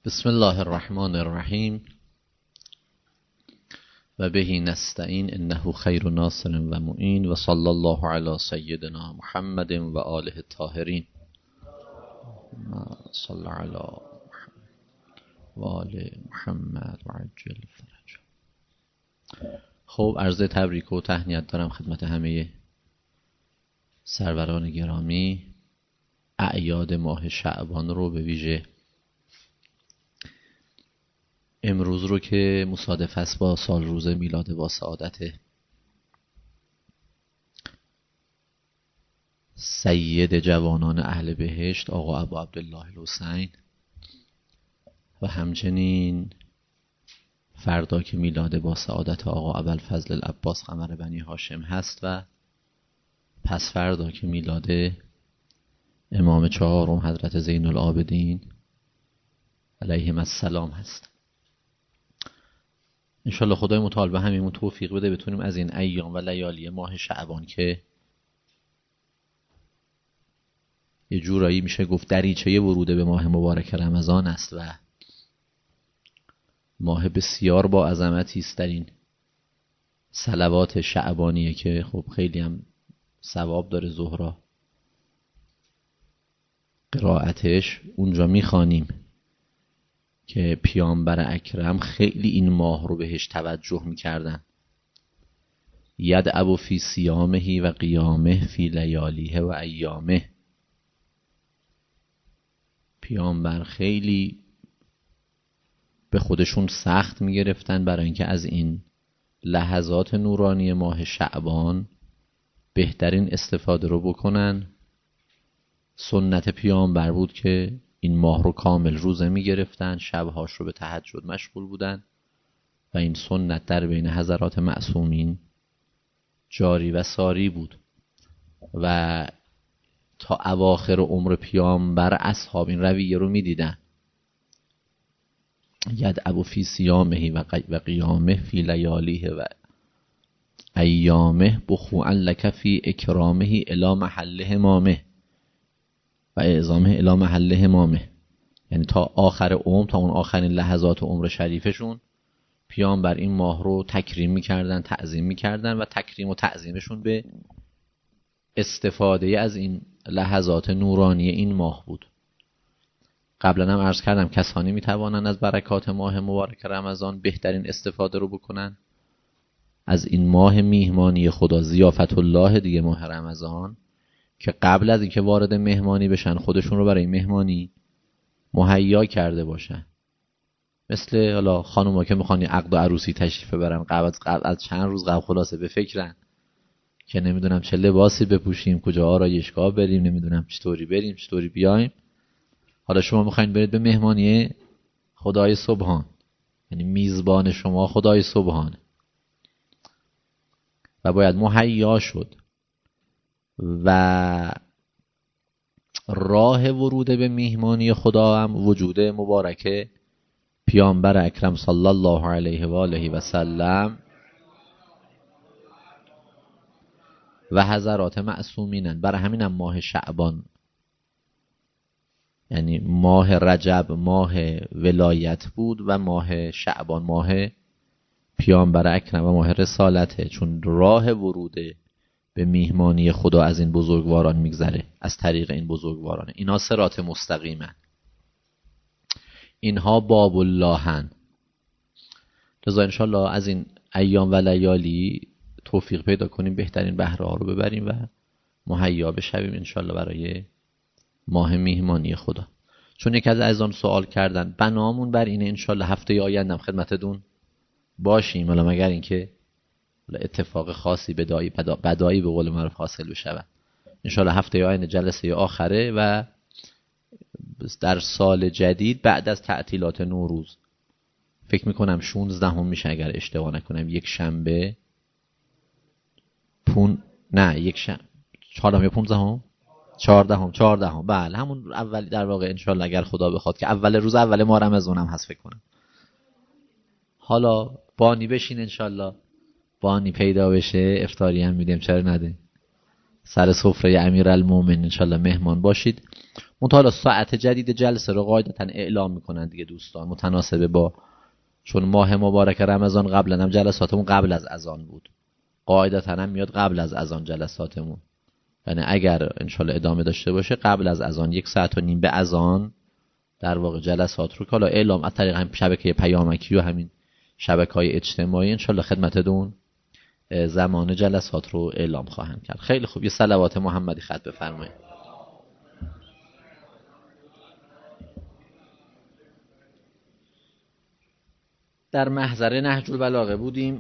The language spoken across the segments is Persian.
بسم الله الرحمن الرحیم و بهی نستعین انه خیر ناصر و معین و صلی الله علی سیدنا محمد و آله الطاهرین صلی علی محمد و آل محمد و عجل فرج. خب عرض تبریک و تهنیت دارم خدمت همه سروران گرامی. اعیاد ماه شعبان رو به ویژه امروز رو که مصادف است با سال روز میلاد با سعادت سید جوانان اهل بهشت آقا ابو عبدالله الحسین و همچنین فردا که میلاد با سعادت آقا ابوالفضل العباس قمر بنی هاشم هست و پس فردا که میلاد امام چهارم حضرت زین العابدین علیهم السلام هست. انشالله خدای متعال به همین توفیق بده بتونیم از این ایام و لیالی ماه شعبان که یه جورایی میشه گفت دریچه ورود به ماه مبارک رمضان است و ماه بسیار با عظمتی است در این صلوات شعبانیه که خب خیلی هم ثواب داره. ظهرا قرائتش اونجا میخوانیم که پیامبر اکرم خیلی این ماه رو بهش توجه میکردن. یدعو فی صیامه و قیامه فی لیالیه و ایامه. پیامبر خیلی به خودشون سخت میگرفتن برای اینکه از این لحظات نورانی ماه شعبان بهترین استفاده رو بکنن. سنت پیامبر بود که این ماه رو کامل روزه میگرفتن، شبهاش رو به تهجد مشغول بودن و این سنت در بین حضرات معصومین جاری و ساری بود و تا اواخر عمر پیامبر اصحاب این رویه رو میدیدن. یدعو فی صیامه و قیامه فی لیالیه و ایامه بخوعا لک فی اکرامه الی محل همامه و اعظامه الی محل همامه. یعنی تا آخر عمر، تا اون آخرین لحظات عمر شریفشون پیامبر این ماه رو تکریم میکردن، تعظیم میکردن و تکریم و تعظیمشون به استفاده از این لحظات نورانی این ماه بود. قبلا هم عرض کردم کسانی میتوانند از برکات ماه مبارک رمضان بهترین استفاده رو بکنن از این ماه میهمانی خدا، ضیافت الله دیگه ماه رمضان، که قبل از اینکه وارد مهمانی بشن خودشون رو برای مهمانی مهیا کرده باشن. مثل حالا خانوما که میخوان عقد و عروسی تشریف ببرن قبل از چند روز قبل خلاصه بفکرن که نمیدونم چه لباسی بپوشیم، کجا آرایشگاه بریم، نمیدونم چطوری بریم چطوری بیایم. حالا شما میخواین برید به مهمانی خدای سبحان، یعنی میزبان شما خدای سبحان و باید مهیا شد و راه ورود به مهمانی خدا هم وجود مبارک پیامبر اکرم صلی الله علیه و آله و سلم و حضرات معصومینن. برای همینم ماه شعبان، یعنی ماه رجب ماه ولایت بود و ماه شعبان ماه پیامبر اکرم و ماه رسالته، چون راه ورود به میهمانی خدا از این بزرگواران میگذره، از طریق این بزرگواران. اینا صراط مستقیمن، اینها باب اللهن. لذا انشالله از این ایام و لیالی توفیق پیدا کنیم بهترین بهره ها رو ببریم و مهیا بشویم انشالله برای ماه میهمانی خدا. چون یک از عزیزان سوال کردن، بنامون بر اینه انشالله هفته آیندم خدمتتون باشیم، حالا مگر اینکه اتفاق خاصی بدایی به قول معروف حاصل بشه. انشالله هفته آینده جلسه آخره و در سال جدید بعد از تعطیلات نوروز، فکر میکنم 16 میشه اگر اشتباه نکنم، یک شنبه یک شنبه 14 یا 15 14 بله همون اولی در واقع انشالله اگر خدا بخواد که اول روز اول ماه رمضان هم هست فکر کنم. حالا بانی بشین انشالله، بانی پیدا بشه افطاری هم میدیم، چرا نده، سر سفره امیرالمومنین انشالله مهمان باشید. منتها ساعت جدید جلسه رو قاعدتا اعلام میکنن دیگه دوستان، متناسبه با چون ماه مبارک رمضان قبلا هم جلساتمون قبل از اذان بود، قاعدتا هم میاد قبل از اذان جلساتمون، یعنی اگر انشالله ادامه داشته باشه قبل از اذان 1.5 ساعت به اذان در واقع جلسات رو که حالا اعلام از طریق هم شبکه پیامکی و همین شبکه‌های اجتماعی انشالله خدمتتون زمان جلسات رو اعلام خواهم کرد. خیلی خوب، یه صلوات محمدی ختم بفرمایید. در محضر نهج البلاغه بودیم.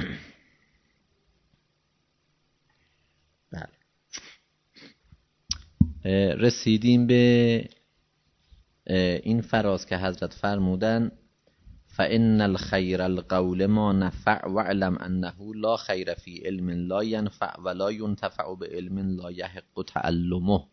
بله. رسیدیم به این فراز که حضرت فرمودن فإن الخیر القول ما نفع واعلم انه لا خیر فی علم لا ینفع ولا ینتفع بعلم لا یحق تعلمه.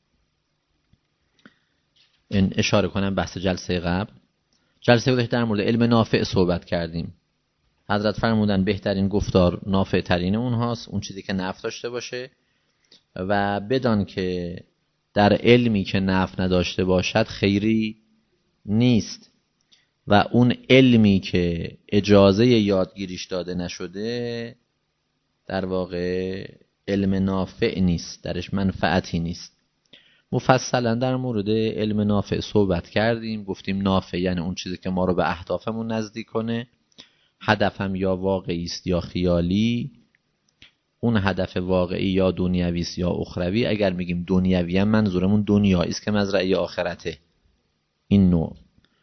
این اشاره کنم بحث جلسه قبل. جلسه گذشته در مورد علم نافع صحبت کردیم. حضرت فرمودن بهترین گفتار نافع ترین اونهاست، اون چیزی که نفع داشته باشه، و بدان که در علمی که نفع نداشته باشد خیری نیست، و اون علمی که اجازه یادگیریش داده نشده در واقع علم نافع نیست، درش منفعتی نیست. مفصلا در مورد علم نافع صحبت کردیم، گفتیم نافع یعنی اون چیزی که ما رو به اهدافمون نزدیک کنه، هدفم یا واقعی است یا خیالی. اون هدف واقعی یا دنیوی است یا اخروی. اگر میگیم دنیوی هم منظورمون دنیایی است که مزرعه آخرته. این نوع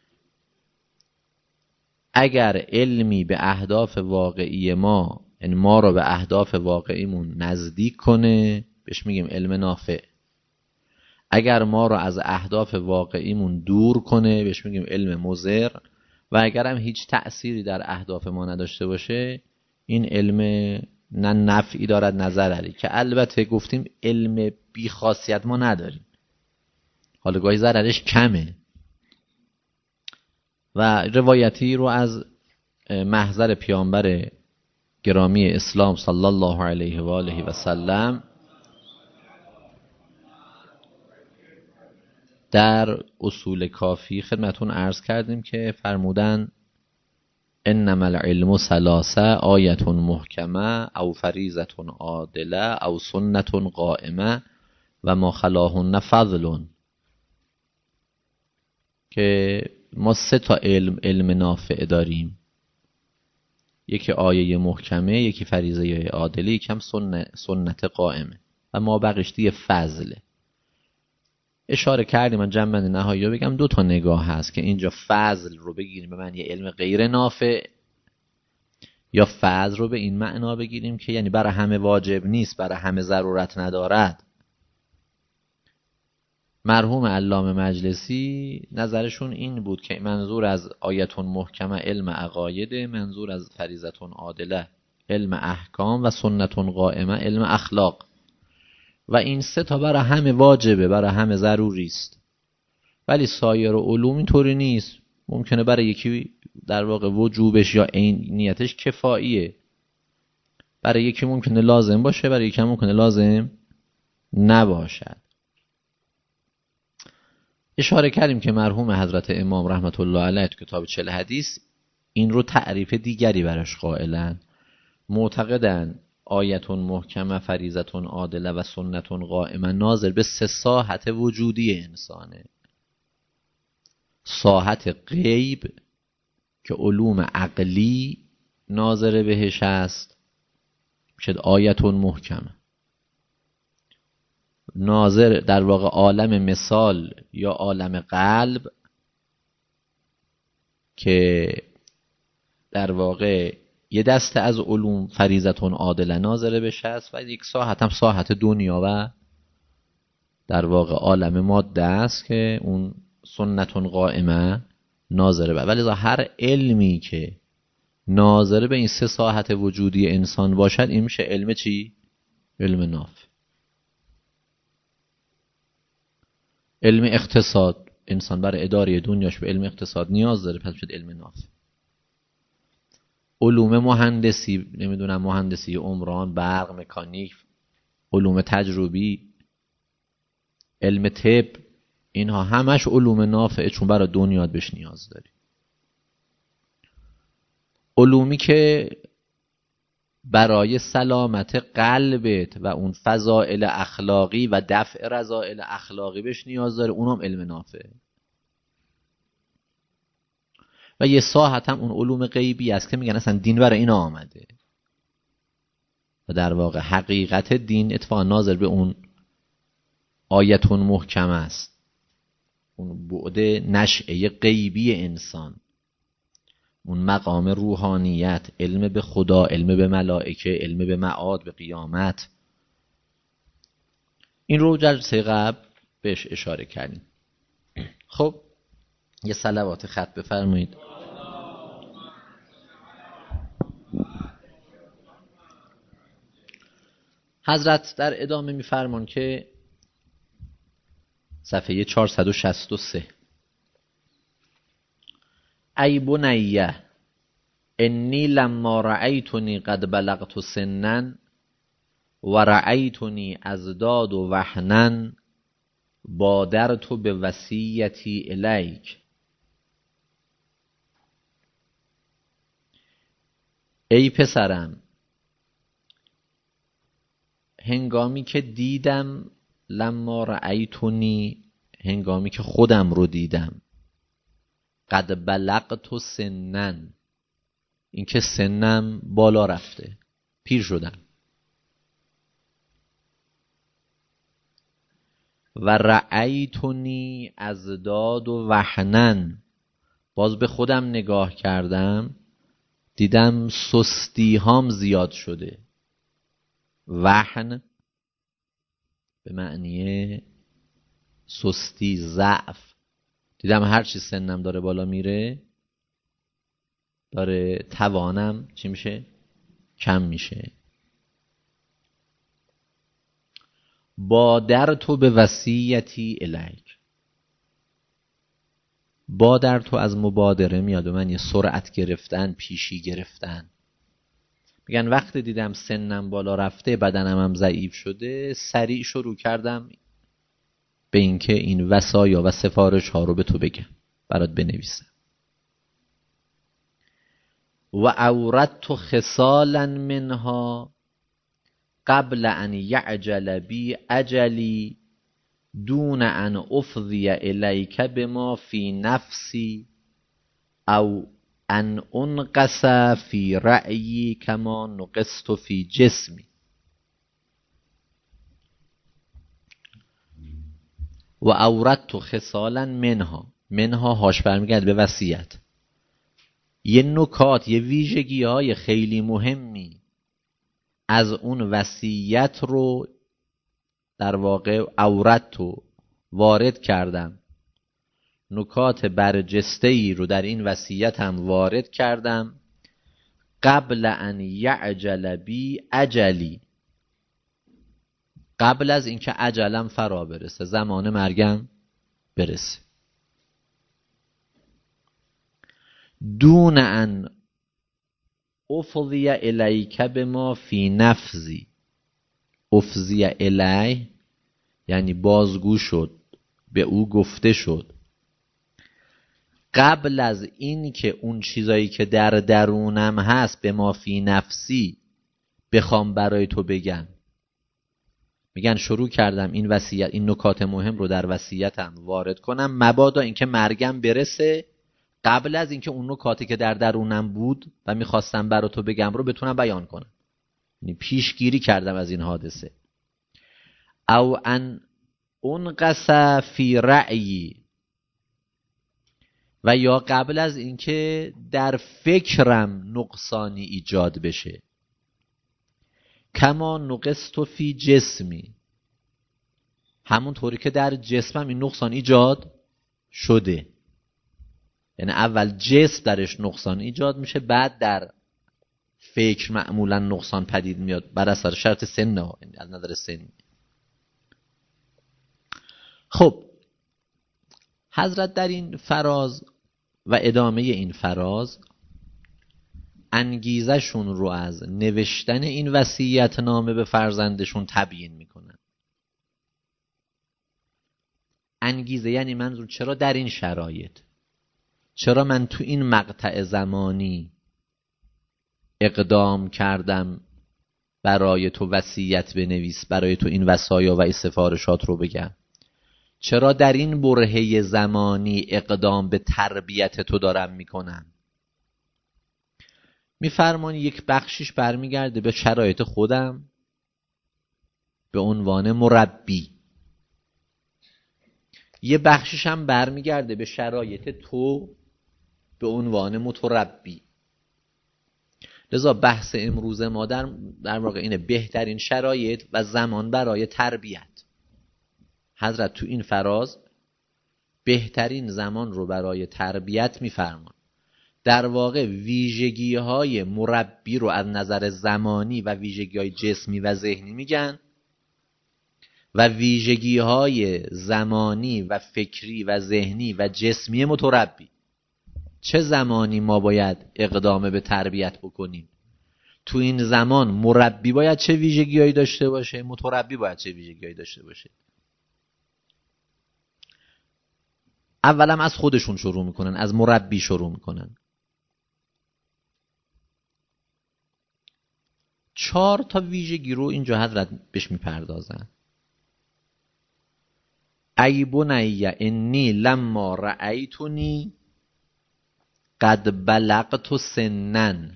اگر علمی به اهداف واقعی ما، یعنی ما رو به اهداف واقعیمون نزدیک کنه، بهش میگیم علم نافع. اگر ما رو از اهداف واقعیمون دور کنه بهش میگیم علم مضر. و اگر هم هیچ تأثیری در اهداف ما نداشته باشه این علم نه نفعی دارد نه ضرری، که البته گفتیم علم بی خاصیت ما نداریم، حالا گاهی ضررش کمه. و روایتی رو از محضر پیامبر گرامی اسلام صلی الله علیه و آله و سلم در اصول کافی خدمتون عرض کردیم که فرمودن انما العلم ثلاثه آیه محکمه او فریضه عادله او سنة قائمه و ما خلاهن فضل. که ما 3 تا علم نافع داریم، یکی آیه محکمه، یکی فریضه عادله، یکی هم سنت قائمه، و ما بقیش دیگه فضله. اشاره کردیم، من جنبند نهایی رو بگم، 2 تا نگاه هست که اینجا فضل رو بگیریم به معنی علم غیر نافع، یا فضل رو به این معنا بگیریم که یعنی برای همه واجب نیست، برای همه ضرورت ندارد. مرحوم علامه مجلسی نظرشون این بود که منظور از آیتون محکمه علم عقایده، منظور از فریضتون عادله علم احکام و سنتون قائمه علم اخلاق. و این 3 تا برای همه واجبه، برای همه ضروری است. ولی سایر علوم اینطوری نیست، ممکنه برای یکی در واقع وجوبش یا عینیتش کفاییه، برای یکی ممکنه لازم باشه، برای یکی ممکنه لازم نباشد. اشاره کردیم که مرحوم حضرت امام رحمت الله علیه تو کتاب 40 حدیث این رو تعریف دیگری براش قائلن. معتقدن آیتون محکمه فریضتون عادله و سنتون قائمه ناظر به 3 ساحت وجودی انسانه. ساحت غیب که علوم عقلی ناظر بهش است شد آیتون محکمه. ناظر در واقع عالم مثال یا عالم قلب که در واقع یه دسته از علوم فریضتون عادله ناظر بهش است، و یک ساحت هم ساحت دنیا و در واقع عالم ماده است که اون سنتون قائمه ناظره به. ولی هر علمی که ناظر به این 3 ساحت وجودی انسان باشد این میشه علم چی؟ علم نافع. علم اقتصاد، انسان برای اداره دنیاش به علم اقتصاد نیاز داره، پس میشه علم نافع. علوم مهندسی، نمیدونم مهندسی عمران، برق، مکانیک، علوم تجربی، علم طب، اینها همش علوم نافعه، چون برای دنیات بهش نیاز داری. علومی که برای سلامت قلبت و اون فضائل اخلاقی و دفع رذائل اخلاقی بهش نیاز داره، اونم علم نافعه. و یه ساحت هم اون علوم غیبی است که میگن اصلا دین برای اینا آمده و در واقع حقیقت دین اتفاقا ناظر به اون آیتون محکم است، اون بعد نشأه غیبی انسان، اون مقام روحانیت، علم به خدا، علم به ملائکه، علم به معاد، به قیامت. این رو جلسه قبل بهش اشاره کردیم. خب یه صلوات خط بفرمایید. حضرت در ادامه میفرمان که صفحه 463 ای بنیه انی لما رأیتنی قد بلغت سنا و رأیتنی ازداد وهنا بادرت بوصیتی الیک. ای پسرم، هنگامی که دیدم، لما رأیتنی، هنگامی که خودم رو دیدم، قد بلغت سنا، این که سنم بالا رفته، پیر شدم، و رأیتنی ازداد وهنا، باز به خودم نگاه کردم دیدم سستی هام زیاد شده. وهن به معنی سستی، ضعف. دیدم هرچی سنم داره بالا میره داره توانم چی میشه؟ کم میشه. بادرت بوصیتی الیک. بادرت از مبادره میاد و من یه سرعت گرفتن، پیشی گرفتن. میگن وقتی دیدم سنم بالا رفته، بدنم هم ضعیف شده، سریع شروع کردم به اینکه این وصایا و سفارش ها رو به تو بگم، برات بنویسم. و اوردت خصالا منها قبل ان یعجل بی اجلی دون ان افضی الیک بما فی نفسی او ان انقص فی رأیی کما نقصت فی جسمی. و اوردت خصالا منها، منها هاش برمیگرد به وصیت. یه نکات، یه ویژگی های خیلی مهمی از اون وصیت رو در واقع اوردت وارد کردم، نکات برجسته‌ای رو در این وصیت هم وارد کردم قبل ان یعجل بی اجلی، قبل از اینکه اجلم فرا برسه، زمان مرگم برسه. دون ان افضی الیک بما فی نفسی. افضی الی یعنی بازگو شد، به او گفته شد، قبل از این که اون چیزایی که در درونم هست به ما فی نفسی بخوام برای تو بگم. میگن شروع کردم این وصیت، این نکات مهم رو در وصیتم وارد کنم مبادا اینکه مرگم برسه، قبل از اینکه اون نکاتی که در درونم بود و میخواستم برای تو بگم رو بتونم بیان کنم. یعنی پیشگیری کردم از این حادثه. او ان انقص فی رأیی، و یا قبل از اینکه در فکرم نقصانی ایجاد بشه، کما نقصت فی جسمی، همون طوری که در جسمم این نقصان ایجاد شده. یعنی اول جسم درش نقصان ایجاد میشه، بعد در فکر معمولا نقصان پدید میاد بر اثر شرط سن، از نظر سن. خب حضرت در این فراز و ادامه این فراز انگیزه شون رو از نوشتن این وصیت نامه به فرزندشون تبیین میکنن. انگیزه یعنی منظور چرا در این شرایط، چرا من تو این مقطع زمانی اقدام کردم برای تو وصیت بنویس، برای تو این وصایا و این سفارشات رو بگم، چرا در این برهه زمانی اقدام به تربیت تو دارم میکنم. میفرمان یک بخشش برمیگرده به شرایط خودم به عنوان مربی، یه بخشش هم برمیگرده به شرایط تو به عنوان متربی. لذا بحث امروز ما در واقع اینه بهترین شرایط و زمان برای تربیت. حضرت تو این فراز بهترین زمان رو برای تربیت میفرمان. در واقع ویژگی‌های مربی رو از نظر زمانی و ویژگی‌های جسمی و ذهنی میگن و ویژگی‌های زمانی و فکری و ذهنی و جسمی متربی. چه زمانی ما باید اقدام به تربیت بکنیم؟ تو این زمان مربی باید چه ویژگی‌هایی داشته باشه؟ متربی باید چه ویژگی‌هایی داشته باشه؟ اولا از خودشون شروع میکنن، از مربی شروع میکنن. 4 تا ویژگی رو اینجا حضرت بهش میپردازن. ای بنی انی لما رأیتنی قد بلغت سنا،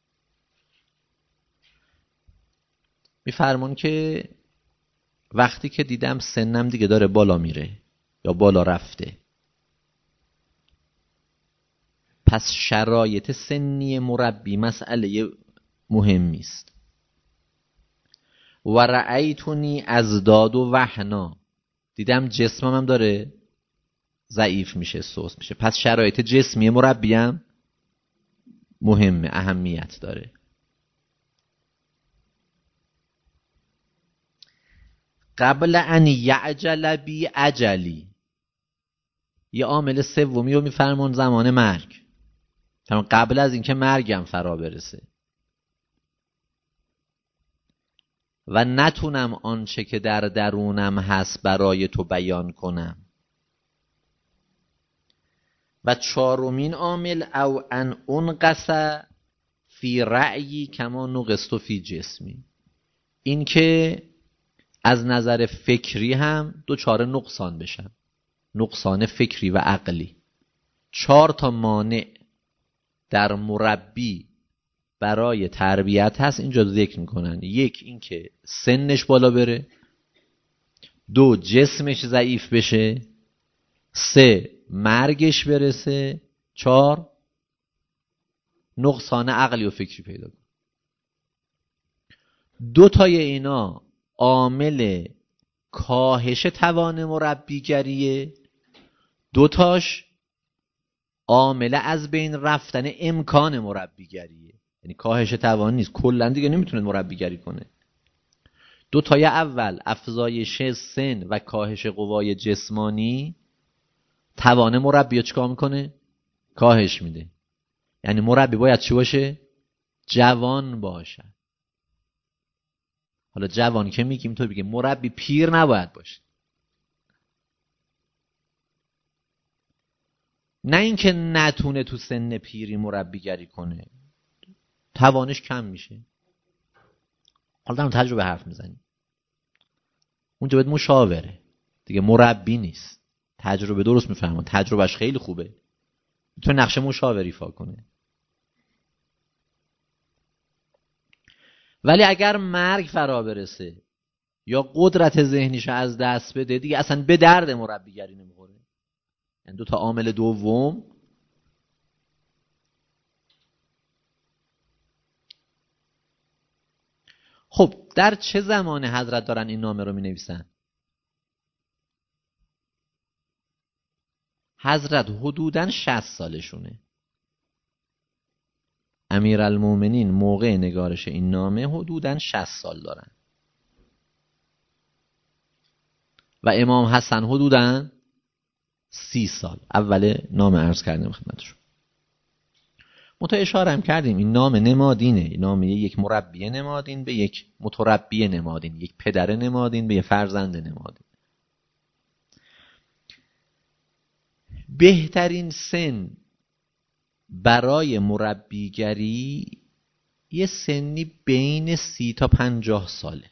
میفرمون که وقتی که دیدم سنم دیگه داره بالا میره یا بالا رفته، پس شرایط سنی مربی مسئله مهمی است. و رأیتنی ازداد و وهنا، دیدم جسمم هم داره ضعیف میشه، سست میشه، پس شرایط جسمی مربی هم مهمه، اهمیت داره. قبل ان یعجل بی اجلی، یه عامل سومی رو میفرمون زمان مرگ، قبل از اینکه مرگم فرا برسه و نتونم آنچه که در درونم هست برای تو بیان کنم. و 4مین عامل او ان انقص فی رأیی کما نقصت فی جسمی، این که از نظر فکری هم دچار نقصان بشم، نقصان فکری و عقلی. 4 تا مانع در مربی برای تربیت هست، اینجا ذکر میکنن. 1 این که سنش بالا بره، 2 جسمش ضعیف بشه، 3 مرگش برسه، 4 نقصان عقلی و فکری پیدا کنه. 2 تای اینا عامل کاهش توان مربیگریه، 2 تاش عامل از بین رفتن امکان مربیگریه. یعنی کاهش توان نیست، کلا دیگه نمیتونه مربیگری کنه. 2 تای اول افزایش سن و کاهش قوای جسمانی توان مربی رو چیکار میکنه؟ کاهش میده. یعنی مربی باید چی باشه؟ جوان باشه. حالا جوان که میگیم تو بگه مربی پیر نباید باشه، نه اینکه نتونه تو سن پیری مربیگری کنه، توانش کم میشه. حالا در تجربه حرف میزنیم، اونجا باید مشاوره دیگه، مربی نیست. تجربه درست میفهمه، تجربهش خیلی خوبه، میتونه نقش مشاوری ایفا کنه. ولی اگر مرگ فرا برسه یا قدرت ذهنیش از دست بده، دیگه اصلا به درد مربیگری نمیخوره. یعنی 2 تا عامل دوم خب در چه زمان حضرت دارن این نامه رو می نویسن؟ حضرت حدوداً 60 سالشونه. امیرالمومنین موقع نگارش این نامه حدوداً 60 سال دارن و امام حسن حدوداً 30 سال. اول نامه عرض کردیم خدمتشون. متو اشاره هم کردیم این نامه نمادینه، این نامه یک مربی نمادین به یک متربی نمادین، یک پدر نمادین به یک فرزند نمادین. بهترین سن برای مربیگری یه سنی بین 30 تا 50 ساله.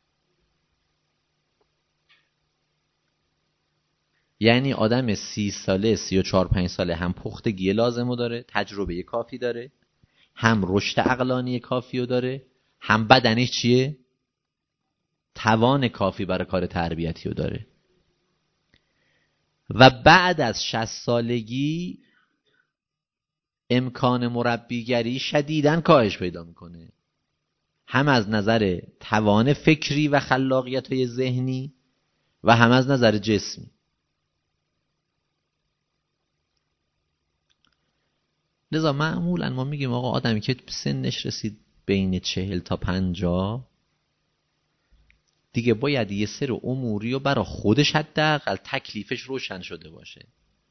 یعنی آدم 30 ساله 34-35 ساله هم پختگی لازمو داره، تجربه کافی داره، هم رشد عقلانی کافی رو داره، هم بدنش چیه؟ توان کافی برای کار تربیتی رو داره. و بعد از 60 سالگی امکان مربیگری شدیداً کاهش پیدا میکنه، هم از نظر توان فکری و خلاقیت‌های ذهنی و هم از نظر جسمی. لذا معمولاً ما میگیم آقا آدمی که سنش رسید بین 40 تا 50 دیگه باید یه سری اموری و برای خودش حداقل تکلیفش روشن شده باشه.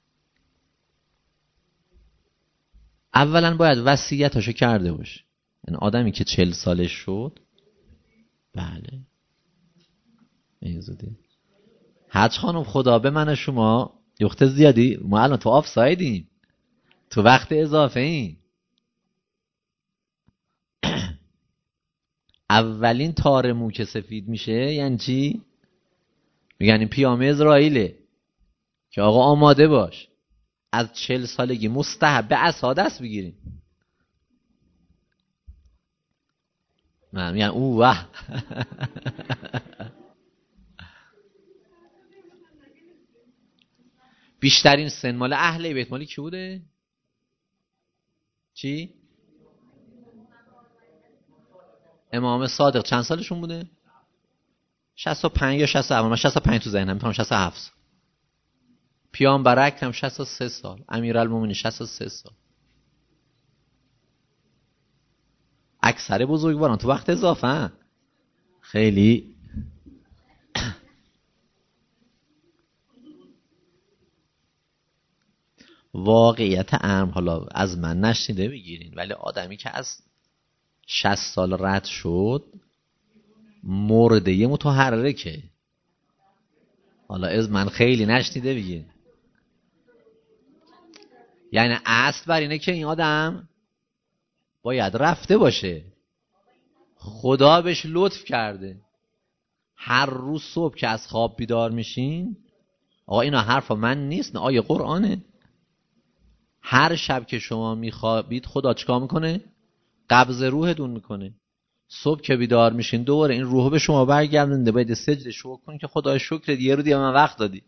اولا باید وصیتاشو کرده باشه. یعنی آدمی که 40 سالش شد، بله میزودی حج خانم خدا به من شما یخت زیادی، ما الان تو آف سایدیم، تو وقت اضافه این. اولین تار مو که سفید میشه یعنی چی؟ میگن این پیام اسرائیله که آقا آماده باش، از 40 سالگی مستحب به عصا دست بگیریم. من میگن او واه. بیشترین سن مال اهل بیت مالی کی بوده؟ چی؟ امام صادق چند سالشون بوده؟ 65 یا 67. من 65 تو ذهنم، میگم 67. پیامبر اکرم 63 سال، امیرالمومنین 63 سال. اکثر بزرگواران تو وقت اضافه خیلی. واقعیت امر حالا از من نشنیده بگیرین، ولی آدمی که از 60 سال رد شد مرده متحرکه. حالا از من خیلی نشنیده بگیرین. یعنی اصل بر اینه که این آدم باید رفته باشه، خدا بهش لطف کرده. هر روز صبح که از خواب بیدار میشین، آقا اینا حرفا من نیست، نه آیه قرآنه. هر شب که شما میخوابید خدا چیکار میکنه؟ قبض روحتون میکنه. صبح که بیدار میشین دوباره این روح به شما برگردونده، باید سجده شکر کنید که خدای شکرت یه رو دیگه من وقت دادی.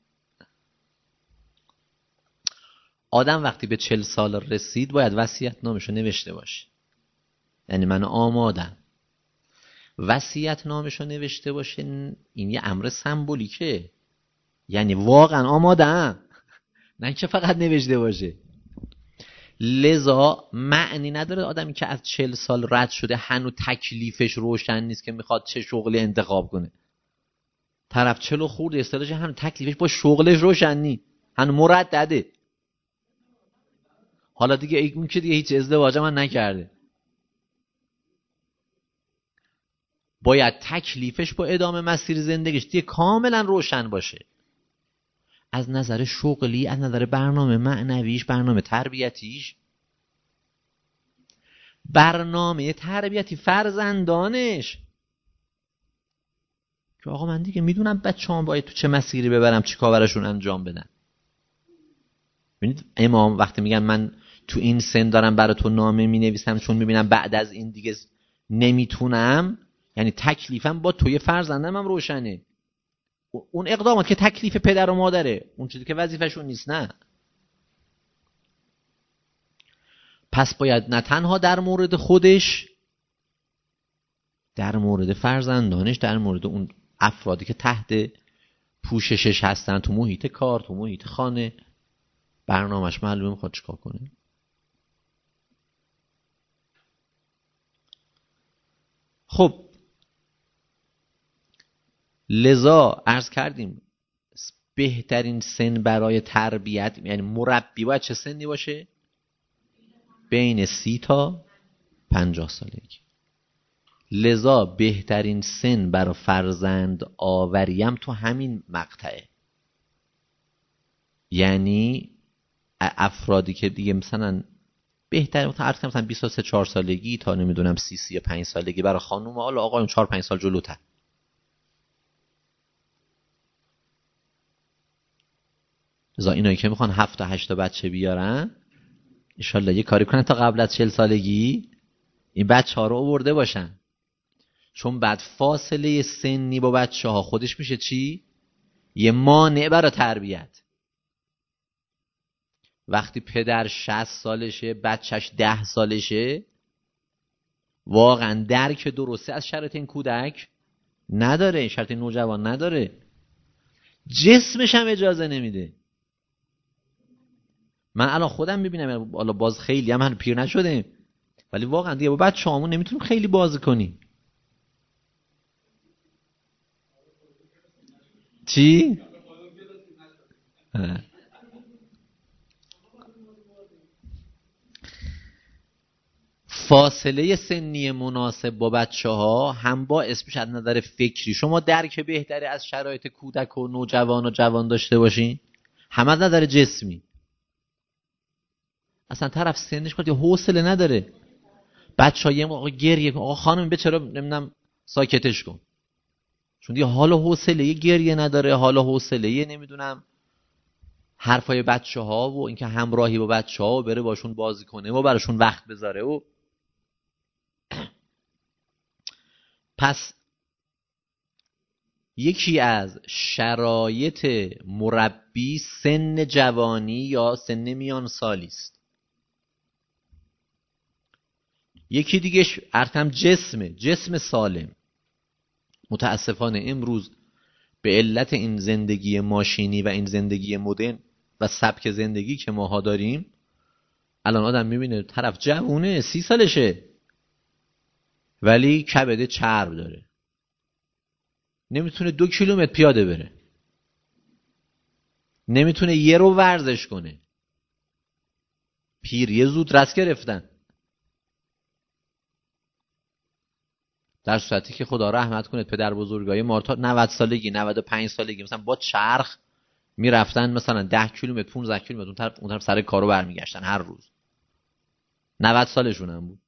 آدم وقتی به 40 سال رسید باید وصیت نامشو نوشته باشه. یعنی من آمادم. وصیت نامشو نوشته باشه این یه امر سمبولیکه، یعنی واقعا آمادم، نه که فقط نوشته باشه. لذا معنی نداره آدمی که از 40 سال رد شده هنوز تکلیفش روشن نیست که میخواد چه شغلی انتخاب کنه. طرف 40 خورده اصطلاحش هنوز تکلیفش با شغلش روشن نیست، هنوز مردده. حالا دیگه اون که دیگه هیچ ازدواج من نکرده، باید تکلیفش با ادامه مسیر زندگیش دیگه کاملا روشن باشه. از نظر شغلی، از نظر برنامه معنویش، برنامه تربیتیش، برنامه تربیتی فرزندانش، که آقا من دیگه میدونم بچه‌ام باید تو چه مسیری ببرم، چی کار براشون انجام بدم. ببینید امام وقتی میگن من تو این سن دارم برای تو نامه مینویسم چون میبینم بعد از این دیگه نمیتونم، یعنی تکلیفم با توی فرزندم هم روشنه. اون اقدامات که تکلیف پدر و مادره، اون چیزی که وظیفه‌شون نیست، نه. پس باید نه تنها در مورد خودش، در مورد فرزندانش، در مورد اون افرادی که تحت پوششش هستن، تو محیط کار، تو محیط خانه، برنامه‌اش معلومه میخواد چیکار کنه. خب لذا عرض کردیم بهترین سن برای تربیت، یعنی مربی باید چه سنی باشه؟ بین 30 تا 50 سالگی. لذا بهترین سن برای فرزند آوریم تو همین مقطعه. یعنی افرادی که دیگه مثلا بهتر مثلا 23 4 سالگی تا نمیدونم 35 سالگی برای خانم، حالا آقایون 4 5 سال جلوتر. لذا اینایی که میخوان 7 تا 8 تا بچه بیارن ان شاءالله یه کاری کنن تا قبل از 40 سالگی این بچه‌ها رو آورده باشن، چون بعد فاصله سنی با بچه‌ها خودش میشه چی؟ یه مانع برای تربیت. وقتی پدر 60 سالشه بچهش 10 سالشه، واقعا درک درسته از شرایط این کودک نداره، شرایط این نوجوان نداره، جسمش هم اجازه نمیده. من الان خودم میبینم، حالا باز خیلی هم پیر نشده، ولی واقعا دیگه با بچه‌هامون نمیتونیم خیلی بازی کنیم. چی؟ فاصله سنی مناسب با بچه‌ها هم با اسمش از نظر فکری شما درک بهتری از شرایط کودک و نوجوان و جوان داشته باشین، هم از نظر جسمی. اصلا طرف سنش کنه حوصله نداره، بچه‌ها یه موقع گریه آقا خانم به چرا نمیدونم ساکتش کن، چون دیگه حالا حوصله گریه نداره، حالا حوصله نمیدونم حرفای بچه‌ها و اینکه همراهی با بچه‌ها و بره باشون بازی کنه و براشون وقت بذاره. و پس یکی از شرایط مربی سن جوانی یا سن میان سالی است. یکی دیگه ارتم جسم سالم. متاسفانه امروز به علت این زندگی ماشینی و این زندگی مدرن و سبک زندگی که ماها داریم، الان آدم میبینه طرف جوونه 30 سالشه ولی کبد چرب داره، نمیتونه 2 کیلومتر پیاده بره، نمیتونه یه رو ورزش کنه، پیری زود رس گرفتن. در صورتی که خدا رحمت کنه پدر بزرگای ما تا 90 سالگی 95 سالگی مثلا با چرخ میرفتن مثلا 10 کیلومتر 15 کیلومتر اون طرف سر کارو برمیگشتن هر روز، 90 سالشون هم بود.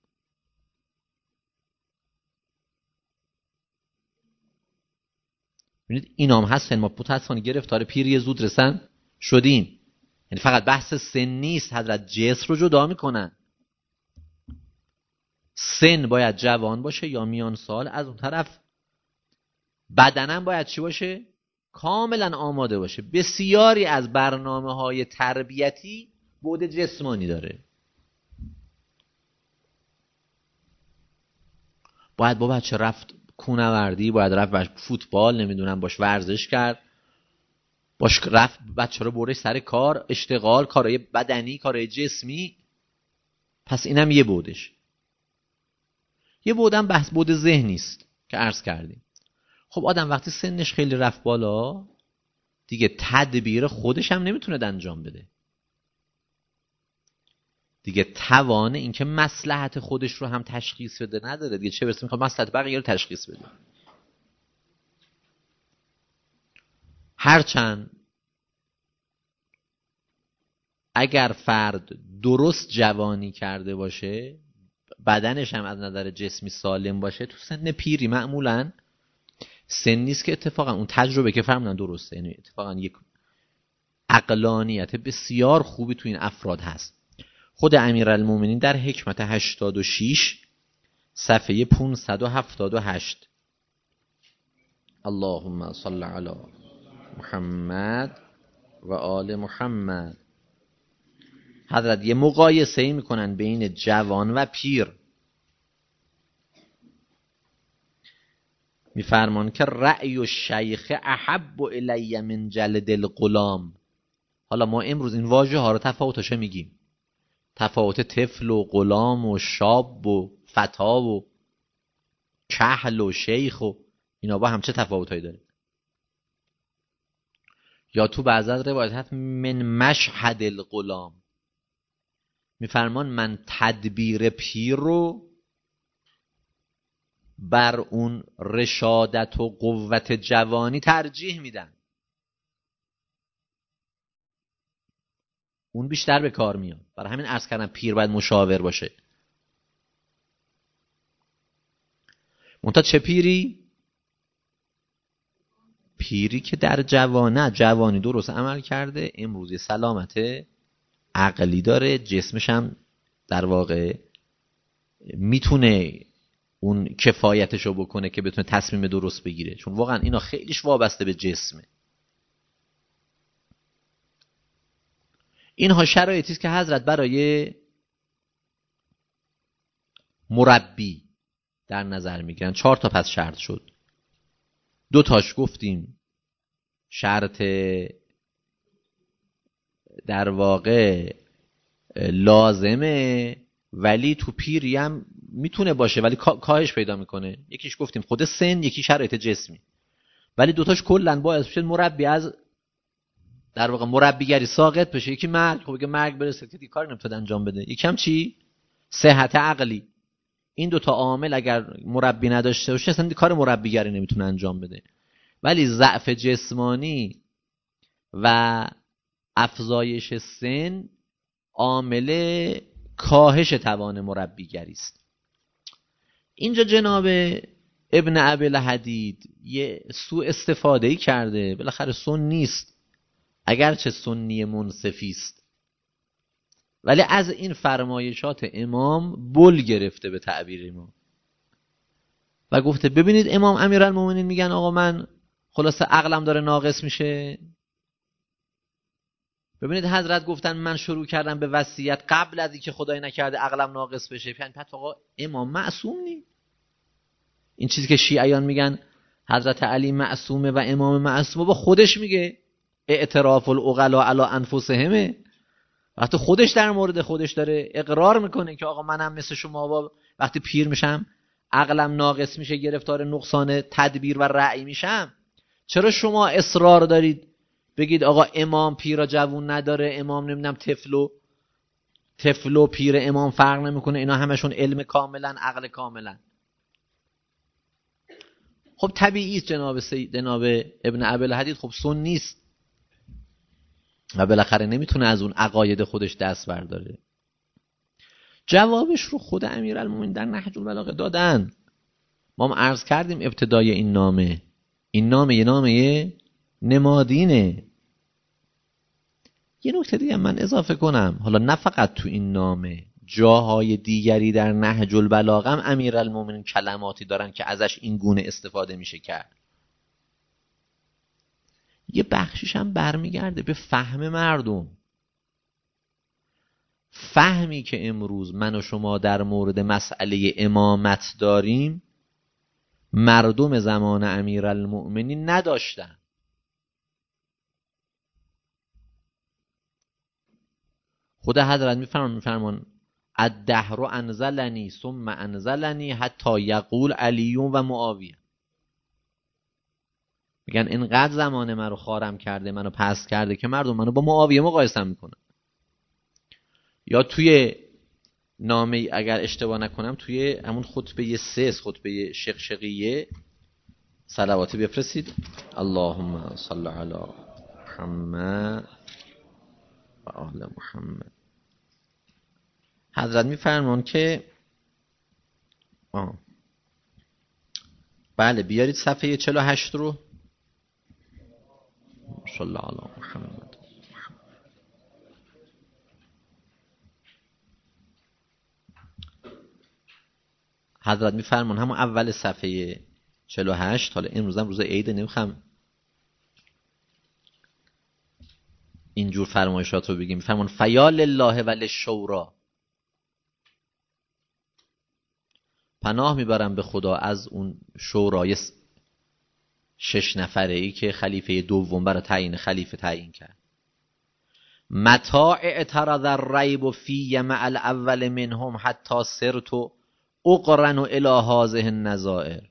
ببینید اینام هستن، ما متاسفانه گرفتار پیری زود رسن شدیم. یعنی فقط بحث سن نیست، حضرت جسم رو جدا میکنن. سن باید جوان باشه یا میان سال، از اون طرف بدنم باید چی باشه؟ کاملا آماده باشه. بسیاری از برنامه‌های تربیتی بعد جسمانی داره. باید با بچه رفت کوهنوردی، باید رفت فوتبال، نمیدونم باش ورزش کرد، باش رفت بچه رو برش سر کار، اشتغال، کارهای بدنی، کارهای جسمی. پس اینم یه بودش. یه بودم بحث بود ذهنی است که عرض کردیم. خب آدم وقتی سنش خیلی رفت بالا دیگه تدبیر خودش هم نمیتونه انجام بده، دیگه توان اینکه مصلحت خودش رو هم تشخیص بده نداره دیگه، چه برسه میخواد مصلحت بقیه رو تشخیص بده. هرچند اگر فرد درست جوانی کرده باشه، بدنش هم از نظر جسمی سالم باشه، تو سن پیری معمولاً سن نیست که اتفاقا اون تجربه که فرمودن درسته، یعنی اتفاقا یک عقلانیت بسیار خوبی تو این افراد هست. خود امیرالمومنین در حکمت 86 صفحه 578 اللهم صل علی محمد و آل محمد، حضرت یه مقایسه ای میکنن بین جوان و پیر. میفرمان که رأی الشیخ احب الی من جلد الغلام. حالا ما امروز این واژه ها رو تفاوتش میگیم، تفاوت طفل و غلام و شاب و فتا و کهل و شیخ و اینا با هم چه تفاوتایی داره. یا تو بعضی از روایات من مشهد الغلام میفرمان من تدبیر پیر رو بر اون رشادت و قوت جوانی ترجیح میدن. اون بیشتر به کار میاد. برای همین عرض کردم پیر باید مشاور باشه. منتها چه پیری؟ پیری که در جوانی درست عمل کرده، امروز سلامت عقلی داره، جسمش هم در واقع میتونه اون کفایتشو بکنه که بتونه تصمیم درست بگیره، چون واقعا اینا خیلیش وابسته به جسمه. اینها شرایطی است که حضرت برای مربی در نظر میگیرن. 4 تا پس شرط شد. 2 تاش گفتیم شرط در واقع لازمه، ولی تو پیری هم میتونه باشه ولی کاهش پیدا میکنه. یکیش گفتیم خود سن، یکی شرایط جسمی. ولی 2 تاش کلا باعث بشه مربی از در واقع مربیگری ساقط بشه. یکی مرگ، خب اگه مرگ برسه که دیگه کاری نمیتونه انجام بده. یکم چی؟ صحت عقلی. این 2 تا عامل اگر مربی نداشته باشه اصلا کار مربیگری نمیتونه انجام بده. ولی ضعف جسمانی و افزایش سن عامل کاهش توان مربیگری است. اینجا جناب ابن ابی‌الحدید یه سوء استفاده کرده. بالاخره سن نیست، اگرچه سنی منصفی است، ولی از این فرمایشات امام بل گرفته به تعبیر ما و گفته ببینید امام امیرالمومنین میگن آقا من خلاصه عقلم داره ناقص میشه. ببینید حضرت گفتن من شروع کردم به وصیت قبل از اینکه خدای نکرده عقلم ناقص بشه. پس آقا امام معصوم نی؟ این چیزی که شیعیان میگن حضرت علی معصومه و امام معصومه، با خودش میگه اعتراف العقلاء علی انفسهم. وقتی خودش در مورد خودش داره اقرار میکنه که آقا منم مثل شما وقتی پیر میشم عقلم ناقص میشه، گرفتار نقصان تدبیر و رأی میشم. چرا شما اصرار دارید بگید آقا امام پیر جوون نداره، امام نمیدونم طفل و پیر امام فرق نمیکنه، اینا همشون علم کاملا عقل کاملا؟ خب طبیعی است جناب ابن ابی‌الحدید خب سن نیست و بالاخره نمیتونه از اون عقاید خودش دست برداره. جوابش رو خود امیرالمومنین در نهج البلاغه دادن. ما هم عرض کردیم ابتدای این نامه یه نامه نمادینه. یه نکته دیگه من اضافه کنم، حالا نه فقط تو این نامه، جاهای دیگری در نهج البلاغه هم امیرالمومنین کلماتی دارن که ازش این گونه استفاده میشه کرد. یه بخشیش هم برمیگرده به فهم مردم. فهمی که امروز من و شما در مورد مسئله امامت داریم مردم زمان امیرالمؤمنین نداشتن. خود حضرت میفرمان الدهر انزلنی ثم انزلنی حتی یقول علی و معاویه. میگن اینقدر زمان منو خارم کرده، منو پست کرده که مردم منو با معاویه مقایسه میکنن. یا توی نامه اگر اشتباه نکنم توی همون خطبه 3 خطبه شقشقیه صلواتی بفرستید. اللهم صل علی محمد و آل محمد. حضرت میفرمان که بله بیارید صفحه 48 رو. صلی علی محمد. حضرت میفرمان همون اول صفحه 48. حالا امروز هم روز عید، نمیخوام اینجور فرمایشات رو بگیم. میفرمان فیا لله و للشورا، پناه میبرم به خدا از اون شورای 6 نفره ای که خلیفه دوم برای تعیین خلیفه تعیین کرد. متاع اعترض الریب فی مع الاول منهم حتی صرت اقرن الی هذه النظائر.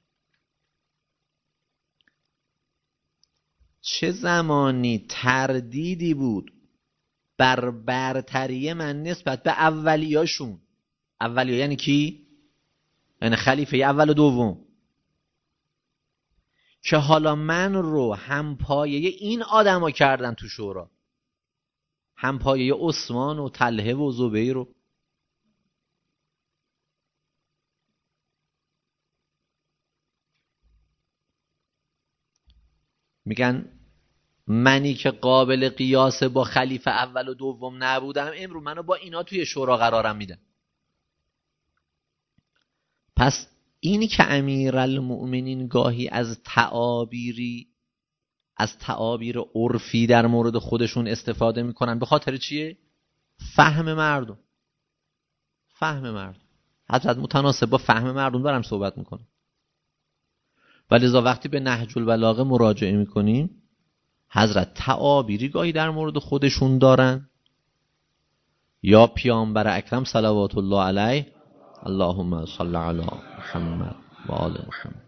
چه زمانی تردیدی بود بر برتری من نسبت به اولیاشون. اولیه یعنی کی؟ یعنی خلیفه اول و دوم، که حالا من رو هم پایه این آدما کردن تو شورا، همپایه عثمان و طلحه و زبیر رو. میگن منی که قابل قیاس با خلیفه اول و دوم نبودم، امروز منو با اینا توی شورا قرارم میدن. پس اینی که امیرالمؤمنین گاهی از تعابیر عرفی در مورد خودشون استفاده میکنن، به خاطر چیه؟ فهم مردم. حضرت متناسب با فهم مردم دارم صحبت میکنم. ولذا وقتی به نهج البلاغه مراجعه میکنیم، حضرت تعابیری گاهی در مورد خودشون دارن یا پیامبر اکرم صلوات الله علیه، اللهم صل علی محمد و آل محمد،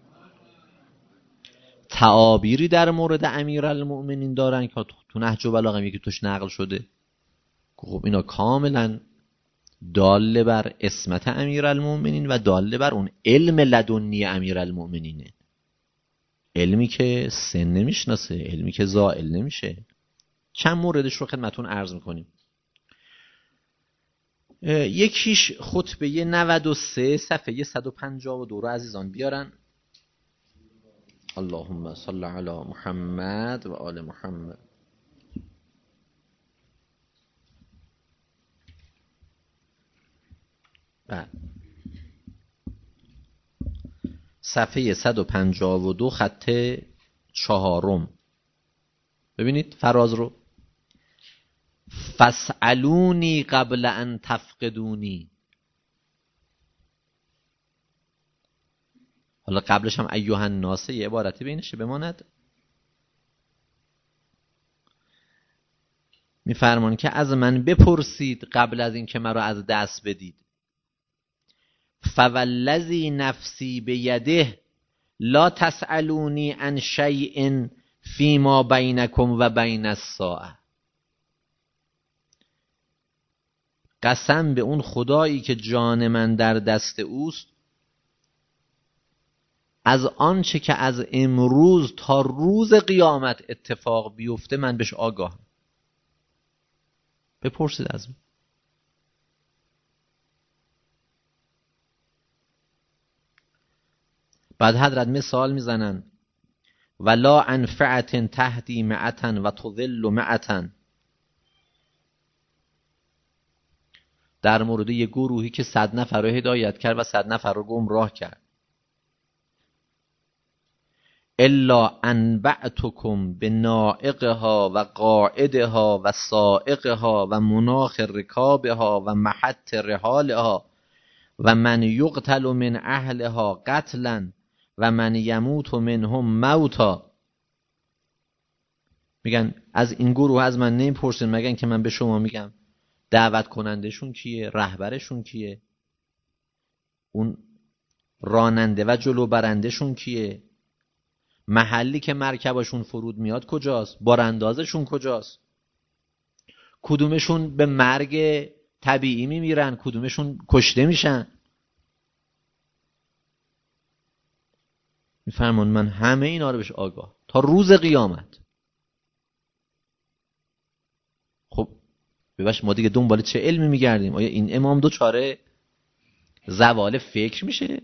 تعابیری در مورد امیرالمؤمنین دارن که تو نهج البلاغه یکی توش نقل شده. خب اینا کاملا داله بر عصمت امیرالمؤمنین و داله بر اون علم لدنی امیرالمؤمنینه، علمی که سن نمیشناسه، علمی که زائل نمیشه. چند موردش رو خدمتون عرض میکنیم. یکیش خطبه 93 صفحه 152 رو عزیزان بیارن. اللهم صل علی محمد و آل محمد. صفحه 152 خط 4. ببینید فراز رو: فاسألونی قبل ان تفقدونی. حالا قبلش هم ایها الناس یه عبارتی بینشه بماند. میفرمان که از من بپرسید قبل از این که مرا از دست بدید. فوالذی نفسی بیده لا تسألونی عن شیء فیما بینکم و بین الساعة. قسم به اون خدایی که جان من در دست اوست، از آنچه که از امروز تا روز قیامت اتفاق بیفته من بهش آگاهم. بپرسید از من. بعد حضرت مثال میزنن: ولا انفعت تهدی مئتا و تضل مئتا. در مورد یه گروهی که 100 نفر رو هدایت کرد و 100 نفر رو گمراه کرد. الا انبعتکم بنائقها و قاعدها و سائقها و مناخ رکابها و محط رحالها و من یقتل من اهلها قتلا و من یموت منهم موتا. میگن از این گروه از من نمیپرسین مگن که من به شما میگم دعوت کنندشون کیه، رهبرشون کیه، اون راننده و جلو برندشون کیه، محلی که مرکبشون فرود میاد کجاست، باراندازشون کجاست، کدومشون به مرگ طبیعی میمیرن، کدومشون کشته میشن. میفرمان من همه اینا رو بهش آگاه تا روز قیامت. خب ببخش ما دیگه دنبال چه علمی میگردیم؟ آیا این امام دوچاره زوال فکر میشه؟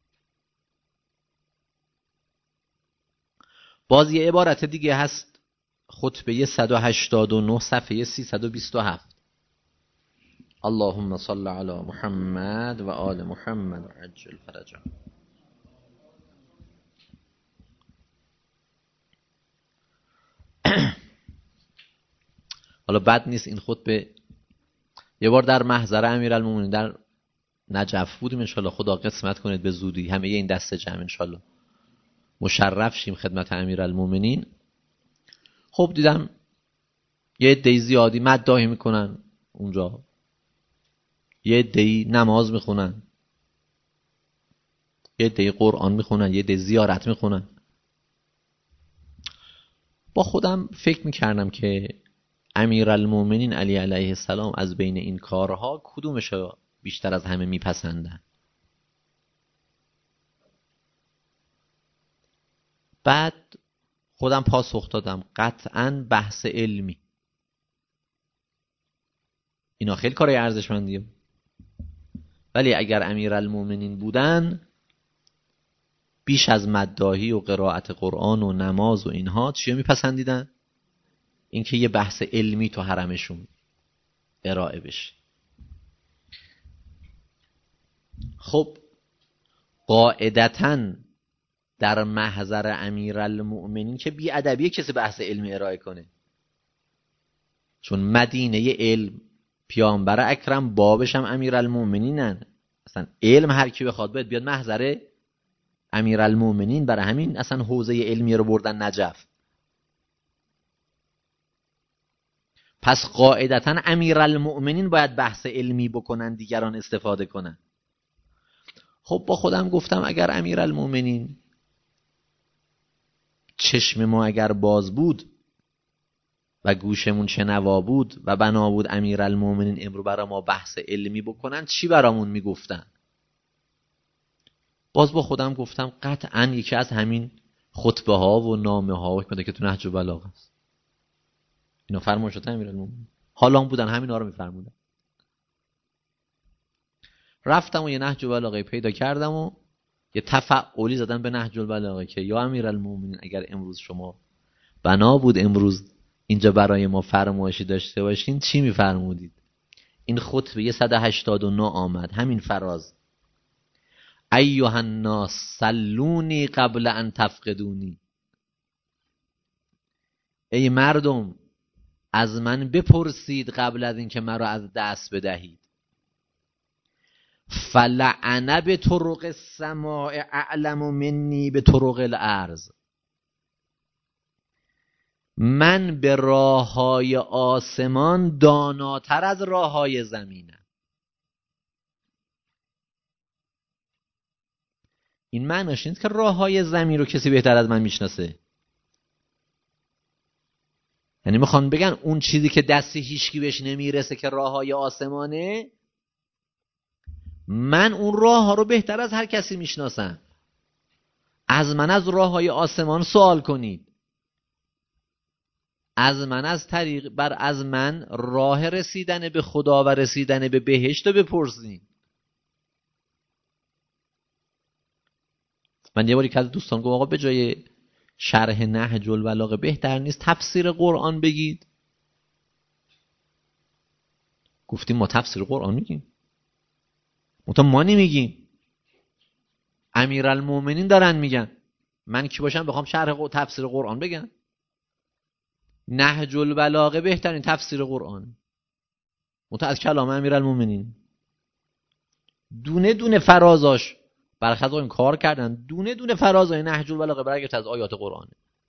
باز یه عبارت دیگه هست، خطبه 189 صفحه 327. اللهم صل علی محمد و آل محمد و عجل فرجهم. حالا بد نیست این خطبه یه بار در محضر امیرالمومنین در نجف بودیم، انشالله خدا قسمت کنید به زودی همه این دست جمع انشالله مشرف شیم خدمت امیرالمومنین. خب دیدم یه عده زیادی مداحی میکنن اونجا، یه عده نماز میخونن، یه عده قرآن میخونن، یه عده زیارت میخونن. با خودم فکر میکردم که امیرالمومنین علی علیه السلام از بین این کارها کدومشو بیشتر از همه میپسندن؟ بعد خودم پاسخ دادم قطعاً بحث علمی. اینا خیلی کارای ارزشمندیه. ولی اگر امیرالمومنین بودن، بیش از مداحی و قرائت قرآن و نماز و اینها چیو میپسندیدن؟ اینکه یه بحث علمی تو حرمشون ارائه بشه. خب قاعدتاً در محضر امیرالمؤمنین که بی ادبیه کسی بحث علمی ارائه کنه، چون مدینه علم، پیامبر اکرم بابش هم امیرالمؤمنینن. اصلا علم هر کی بخواد باید بیاد محضر امیرالمؤمنین. برای همین اصلا حوزه علمی رو بردن نجف. پس قاعدتاً امیرالمؤمنین باید بحث علمی بکنن، دیگران استفاده کنن. خب با خودم گفتم اگر امیرالمؤمنین چشم ما اگر باز بود و گوشمون شنوا بود و بنا بود امیرالمؤمنین امرو برای ما بحث علمی بکنن، چی برامون میگفتن؟ باز با خودم گفتم قطعاً یکی از همین خطبه ها و نامه ها که تو نهج البلاغه است. اینا فرمایشات امیرالمؤمنین حالا هم بودن، همینا رو میفرمودن. رفتم و یه نهج البلاغه پیدا کردم و یه تفعولی زدم به نهج البلاغه که یا امیرالمؤمنین اگر امروز شما بنا بود امروز اینجا برای ما فرمایشی داشته باشین چی میفرمودید؟ این خطبه 189 آمد، همین فراز: ایها الناس صلونی قبل ان تفقدونی. ای مردم از من بپرسید قبل از اینکه مرا از دست بدهید. فلعنه به طرق السماء اعلم منی به طرق الارض. من به راههای آسمان داناتر از راههای زمینم. این معناش نیست که راههای زمین رو کسی بهتر از من میشناسه. یعنی میخوان بگن اون چیزی که دستی هیچکی بهش نمیرسه که راههای آسمانه، من اون راه ها رو بهتر از هر کسی میشناسم. از من از راههای آسمان سوال کنید. از من راه رسیدن به خدا و رسیدن به بهشت رو بپرسید. من یه باری که از دوستان گفتم آقا به جای شرح نهج البلاغه بهتر نیست تفسیر قرآن بگید؟ گفتیم ما تفسیر قرآن میگیم، ما نمیگیم، امیرالمؤمنین دارن میگن. من کی باشم بخوام شرح تفسیر قرآن بگم؟ نهج البلاغه بهترین تفسیر قرآن از کلام امیرالمؤمنین. دونه دونه فرازاش برخلاف این کار کردن، دونه دونه فرازای نهج البلاغه برگرفته از آیات قرآن.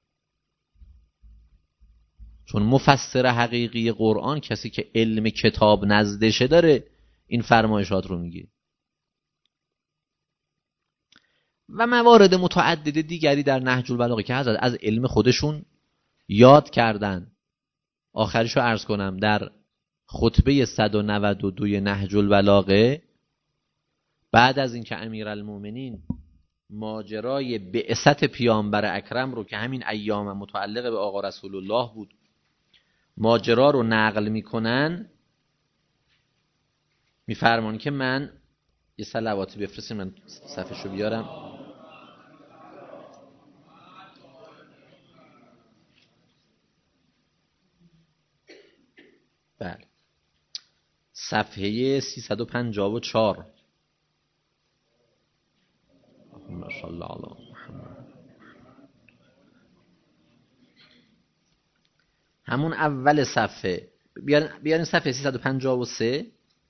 چون مفسر حقیقی قرآن کسی که علم کتاب نزدشه داره این فرمایشات رو میگه. و موارد متعدد دیگری در نهج البلاغه که حضرت از علم خودشون یاد کردن. آخرشو عرض کنم، در خطبه 192 نهج البلاغه بعد از اینکه امیرالمؤمنین ماجرای بعثت پیامبر اکرم رو که همین ایام متعلق به آقا رسول الله بود ماجرا رو نقل میکنن، میفرمان که من یه صلواتی بفرستیم، من صفحه‌شو بیارم. بله، صفحه 354. ماشاءالله علی محمد. همون اول صفحه بیارین صفحه 353.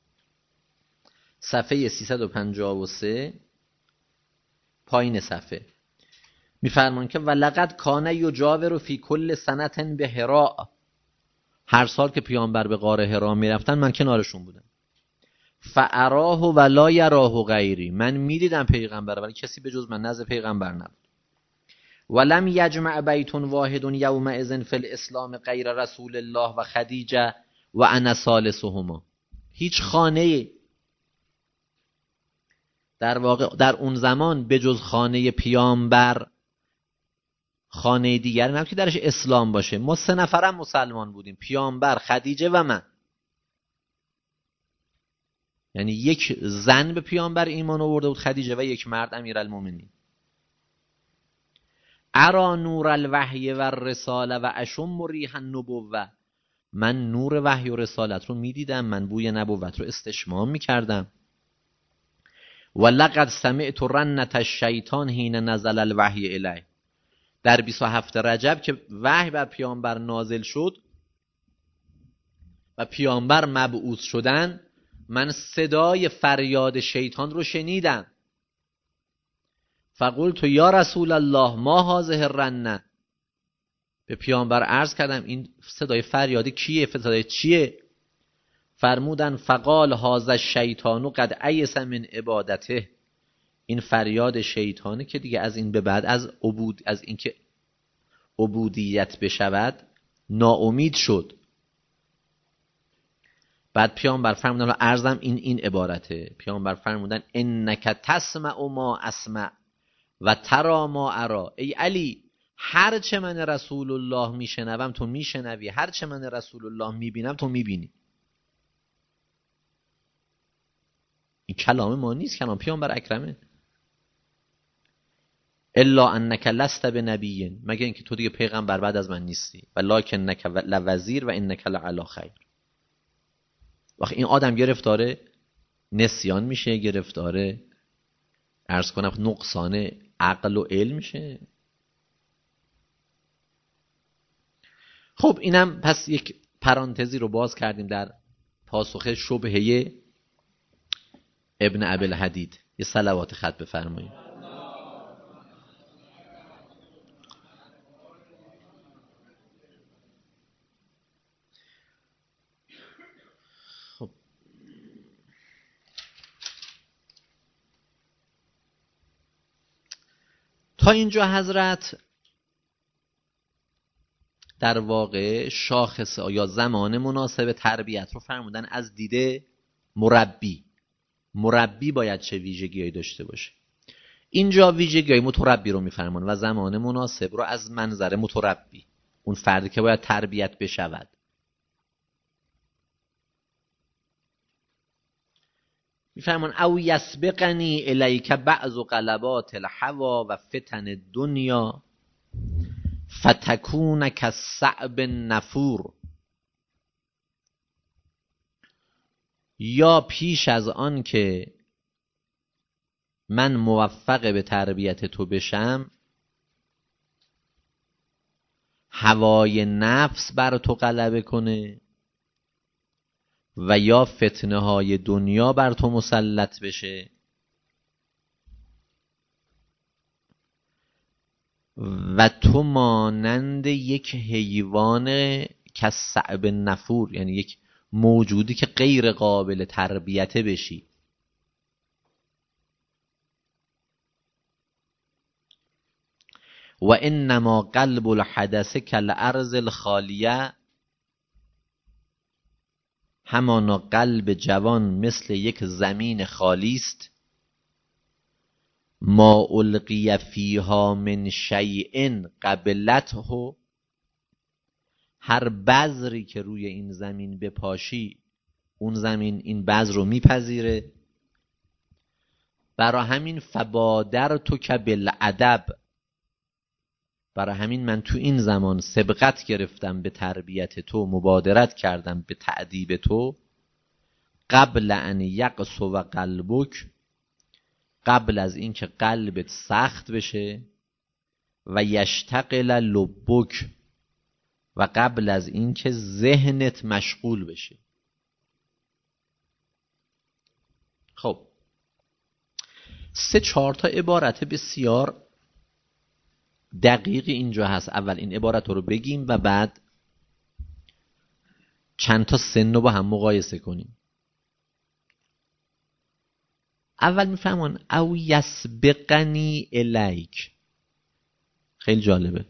صفحه 353 پایین صفحه میفرمان که ولقد کان یجاور فی کل سنة به هراء. هر سال که پیامبر به غار حرا میرفتن من کنارشون بودم. فاراه ولا یراه غیری. من میدیدم پیغمبر ولی کسی به جز من نزد پیغمبر نبود. ولم یجمع بیت واحد یومئذ فی الاسلام غیر رسول الله و خدیجه و انا ثالثهما. هیچ خانه در واقع در اون زمان به جز خانه پیامبر خانه دیگر نبود که درش اسلام باشه. ما 3 نفرم مسلمان بودیم، پیامبر، خدیجه و من. یعنی یک زن به پیامبر ایمان آورده بود خدیجه و یک مرد امیرالمومنین. ارا نور الوحی و الرساله و اشم ریح النبوه، من نور وحی و رسالت رو میدیدم، من بوی نبوت رو استشمام میکردم. و لقد سمعت رنت الشیطان حین نزل الوحی الیه، در 27 رجب که وحی بر پیامبر نازل شد و پیامبر مبعوث شدن، من صدای فریاد شیطان رو شنیدم. فقلت یا رسول الله ما هذه الرنه، به پیامبر عرض کردم این صدای فریاد کیه، صدای چیه؟ فرمودن فقال هذا الشیطان قد ایس من عبادته، این فریاد شیطانه که دیگه از این به بعد از اینکه عبودیت بشود ناامید شد. بعد پیامبر فرمودن و عرضم این عبارته، پیامبر فرمودن انک تسمع ما اسمع و ترا ما ارا، ای علی هر چه من رسول الله میشنوم تو میشنوی، هر چه من رسول الله میبینم تو میبینی. این کلام ما نیست، کلام پیامبر اکرمه. الا انک لست بنبی، مگه اینکه تو دیگه پیغمبر بعد از من نیستی، ولکنک لوزیر و انک لعلی خیر. وقتی این آدم گرفتاره نسیان میشه، گرفتاره عرض کنم نقصان عقل و علم میشه. خب اینم پس یک پرانتزی رو باز کردیم در پاسخ شبهه ابن ابی‌الحدید. یه صلوات خط بفرمایید. خب تا اینجا حضرت در واقع شاخص یا زمان مناسب تربیت رو فرمودن از دیده مربی باید چه ویژگی‌هایی داشته باشه. اینجا ویژگی‌های متربی رو می‌فرمان و زمان مناسب رو از منظر متربی، اون فردی که باید تربیت بشود. می‌فرمان او یسبقنی الیک بعض غلبات الهوى و فتن الدنیا فتکون کالصعب النفور، یا پیش از آن که من موفق به تربیت تو بشم هوای نفس بر تو غلبه کنه و یا فتنه های دنیا بر تو مسلط بشه و تو مانند یک حیوان کالصعب النفور، یعنی یک موجودی که غیر قابل تربیت بشی. و انما قلب الحدث کالارض الخالیه، همانا قلب جوان مثل یک زمین خالی است. ما القی فیها من شیء قبلته، هر بذری که روی این زمین بپاشی اون زمین این بذر رو میپذیره. برای همین فبادرتک بالادب، برای همین من تو این زمان سبقت گرفتم به تربیت تو، مبادرت کردم به تأدیب تو، قبل ان یقسو قلبک، قبل از اینکه قلبت سخت بشه، و یشتغل لبک، و قبل از اینکه ذهنت مشغول بشه. خب 3-4 تا عبارت بسیار دقیق اینجا هست. اول این عبارت رو بگیم و بعد چند تا سن رو با هم مقایسه کنیم. اول میفهمون او یسبقنی الیک، خیلی جالبه.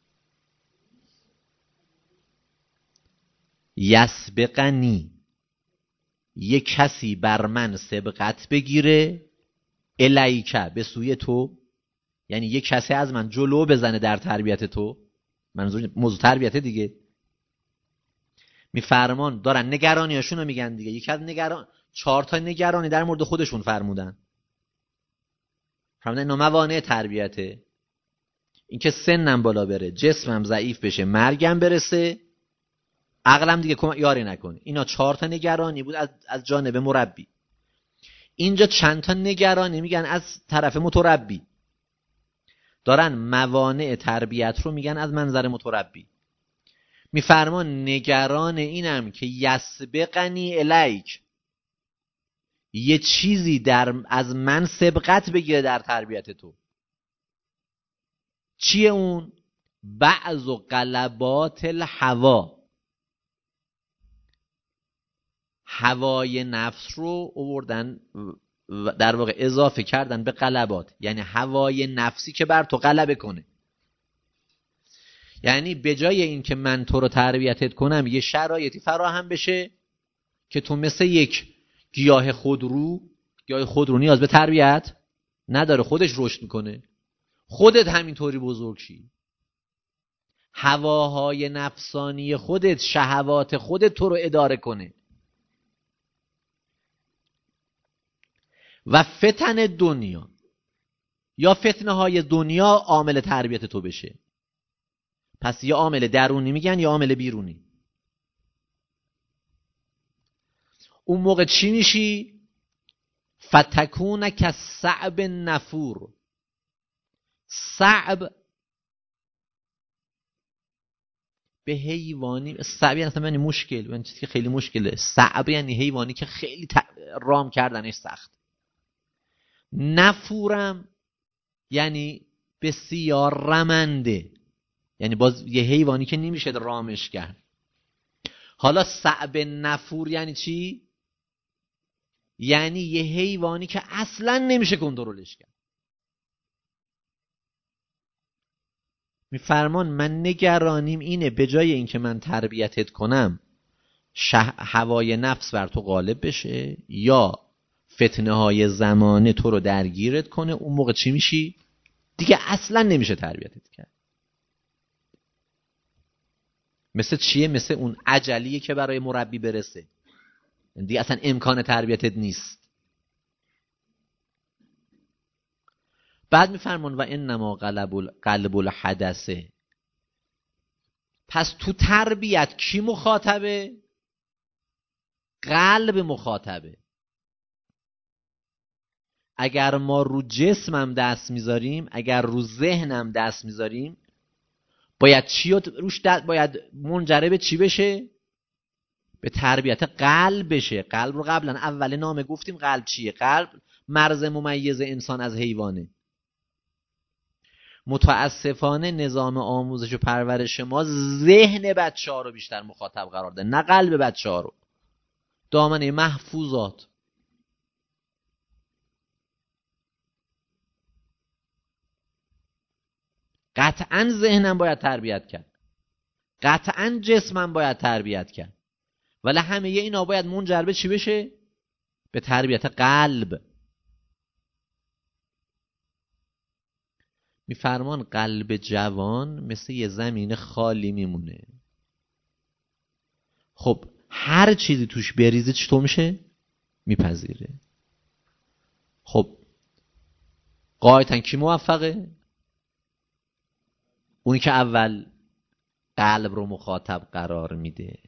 یسبقنی، یک کسی بر من سبقت بگیره، الیک به سوی تو، یعنی یک کسی از من جلو بزنه در تربیت تو. منظور موضوع تربیت دیگه. میفرمان دارن نگرانیاشون رو میگن دیگه. یکی از 4 تا نگرانی در مورد خودشون فرمودن. فرمودن اینا موانع تربیته. اینکه سنم بالا بره، جسمم ضعیف بشه، مرگم برسه، عقلم دیگه یاری نکنه. اینا 4 تا نگرانی بود از جانب مربی. اینجا چند تا نگرانی میگن از طرف متربی. دارن موانع تربیت رو میگن از منظر متربی. میفرمان نگران اینم که یسبقنی الیک، یه چیزی از من سبقت بگیره در تربیت تو. چیه اون؟ بعض و غلبات الهوا، هوای نفس رو آوردن در واقع اضافه کردن به غلبات، یعنی هوای نفسی که بر تو غلبه کنه. یعنی به جای این که من تو رو تربیتت کنم یه شرایطی فراهم بشه که تو مثل یک گیاه خودرو نیاز به تربیت نداره، خودش رشد میکنه، خودت همینطوری بزرگ شی، هواهای نفسانی خودت، شهوات خودت تو رو اداره کنه. و فتن دنیا یا فتنه های دنیا عامل تربیت تو بشه. پس یا عامل درونی میگن یا عامل بیرونی. اون موقع چی میشی؟ فتکون کالصعب النفور. صعب به حیوانی، صعب یعنی مشکل، یعنی چیزی که خیلی مشکله. صعب یعنی حیوانی که خیلی رام کردنش سخت. نفورم یعنی بسیار رمنده، یعنی باز یه حیوانی که نمیشه رامش کرد. حالا صعب نفور یعنی چی؟ یعنی یه حیوانی که اصلا نمیشه کنترلش کرد. میفرمان من نگرانیم اینه به جای اینکه من تربیتت کنم هوای نفس بر تو غالب بشه یا فتنه های زمانه تو رو درگیرت کنه، اون موقع چی میشی؟ دیگه اصلا نمیشه تربیتت کرد. مثل چیه؟ مثل اون عجلیه که برای مربی برسه، دیگه اصلا امکان تربیتت نیست. بعد میفرمان و انما قلب الحدثه. پس تو تربیت کی مخاطبه؟ قلب مخاطبه. اگر ما رو جسمم دست میذاریم، اگر رو ذهنم دست میذاریم، باید چی روش باید منجر به چی بشه؟ به تربیت قلب بشه. قلب رو قبلا اول نامه گفتیم قلب چیه؟ قلب مرز ممیز انسان از حیوانه. متاسفانه نظام آموزش و پرورش ما ذهن بچه‌ها رو بیشتر مخاطب قرار ده، نه قلب بچه‌ها رو. دامنه محفوظات. قطعاً ذهنم باید تربیت کرد، قطعاً جسمم باید تربیت کرد، ولی همه اینا باید منجر به چی بشه؟ به تربیت قلب. میفرمان قلب جوان مثل یه زمین خالی میمونه. خب هر چیزی توش بریزه چطور میشه؟ میپذیره. خب قاعدتاً کی موفقه؟ اونی که اول قلب رو مخاطب قرار میده.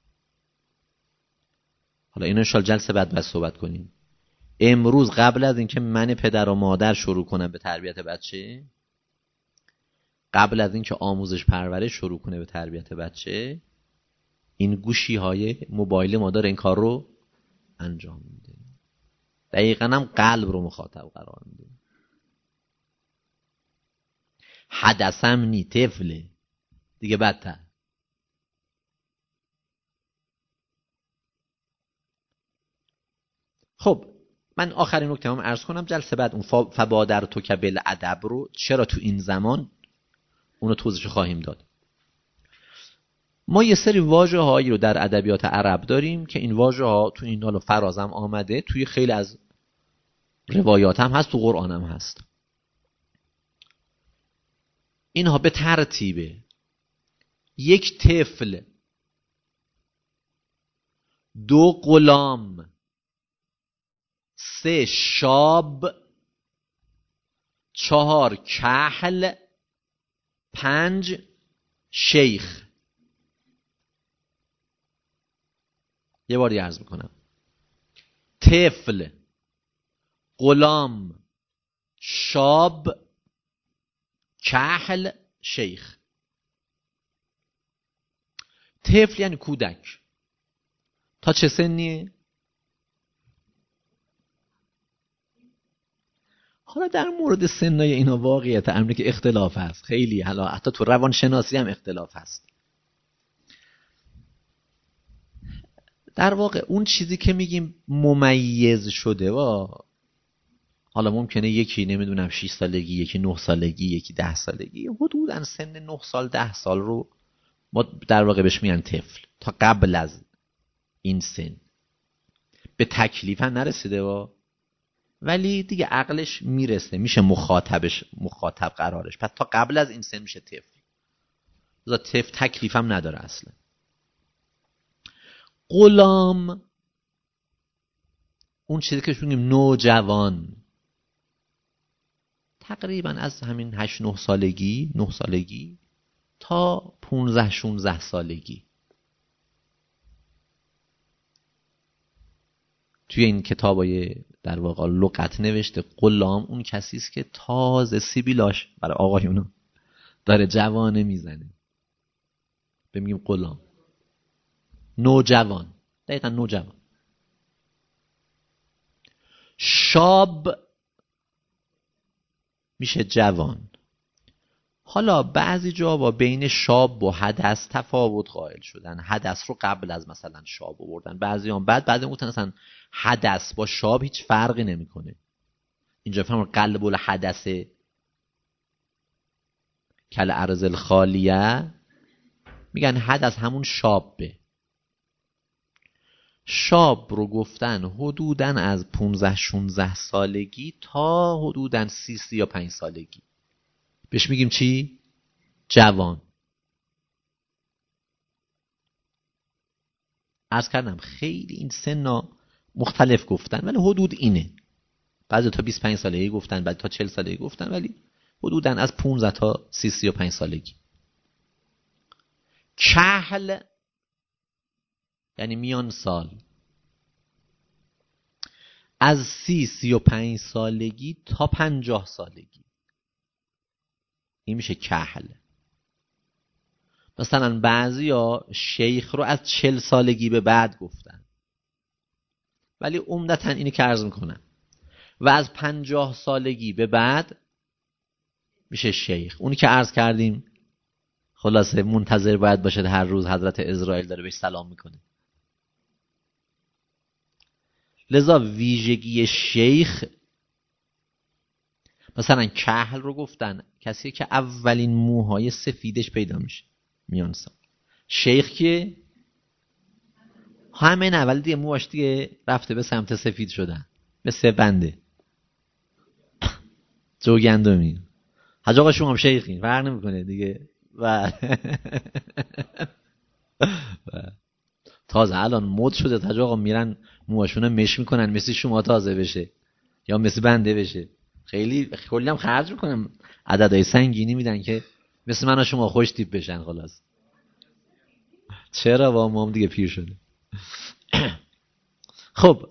حالا اینو انشالله جلسه بعد بس صحبت کنیم. امروز قبل از اینکه من پدر و مادر شروع کنم به تربیت بچه، قبل از اینکه آموزش پرورش شروع کنه به تربیت بچه، این گوشی های موبایل ما داره این کار رو انجام میده. دقیقاً هم قلب رو مخاطب قرار میده. حدثم نی طفله دیگه بدتر. خب من آخرین نکته هم عرض کنم، جلسه بعد اون فبادر تو که بالادب رو چرا تو این زمان اونو توضیح خواهیم داد. ما یه سری واژه هایی رو در ادبیات عرب داریم که این واژه ها تو این حال فرازم آمده، توی خیلی از روایات هم هست، تو قرآن هم هست. اینها به ترتیبه: یک طفل، دو غلام، 3 شاب، 4 کحل، 5 شیخ. یه باری عرض میکنم: طفل، غلام، شاب، کحل، شیخ. طفل یعنی کودک. تا چه سنیه؟ حالا در مورد سنای اینا واقعیت امری که اختلاف هست خیلی، حالا حتی تو روانشناسی هم اختلاف هست. در واقع اون چیزی که میگیم ممیز شده حالا ممکنه یکی نمیدونم 6 سالگی، یکی 9 سالگی، یکی 10 سالگی، حدوداً سن 9 سال 10 سال رو ما در واقع بهش میگن طفل. تا قبل از این سن به تکلیف هم نرسیده ولی دیگه عقلش میرسه، میشه مخاطب قرارش. پس تا قبل از این سن میشه طفل. طفل تکلیف هم نداره اصلا. غلام اون چیزی که میگیم نوجوان، تقریبا از همین 8-9 سالگی، 9 سالگی تا 15-16 سالگی. توی این کتابای در واقع لغت نوشته غلام اون کسی است که تازه سیبیلاش برای آقایونا داره جوانه میزنه، بگیم غلام. نوجوان، دقیقا نوجوان. شاب میشه جوان. حالا بعضی جاها بین شاب و حدث تفاوت قائل شدن. حدث رو قبل از مثلا شاب آوردن، بعضی هم بعد گفتن مثلا حدث با شاب هیچ فرقی نمیکنه. اینجا فهم قلب الحدث کل ارض الخالیه، میگن حدث همون شابه. شاب رو گفتن حدوداً از 15-16 سالگی تا حدوداً 30-35 سالگی. بهش میگیم چی؟ جوان. عرض کردم خیلی این سنا مختلف گفتن ولی حدود اینه. بعضی تا 25 سالگی گفتن، بعضی تا 40 سالگی گفتن، ولی حدوداً از 15 تا 30-35 سالگی. کحل یعنی میان سال، از 30-35 سالگی تا 50 سالگی، این میشه کحل. مثلا بعضیا شیخ رو از 40 سالگی به بعد گفتن، ولی عمدتاً اینی که عرض میکنن. و از 50 سالگی به بعد میشه شیخ. اونی که عرض کردیم خلاصه منتظر باید باشد هر روز حضرت عزرائیل داره بهش سلام میکنه. لذا ویژگی شیخ، مثلا کحل رو گفتن کسی که اولین موهای سفیدش پیدا میشه میان سال. شیخ که همین اول دیگه موهاش دیگه رفته به سمت سفید شدن، مثل بنده جوگندمی. حاج آقا شما هم شیخین، فرق نمیکنه دیگه. و تازه الان مد شده حاج آقا میرن موهاشونو مش میکنن مثل شما تازه بشه یا مثل بنده بشه. خیلی کلی هم خرج میکنم، عددهای سنگینی میدن که مثل من و شما خوش تیپ بشن. خلاص چرا با ما هم دیگه پیر شده. خب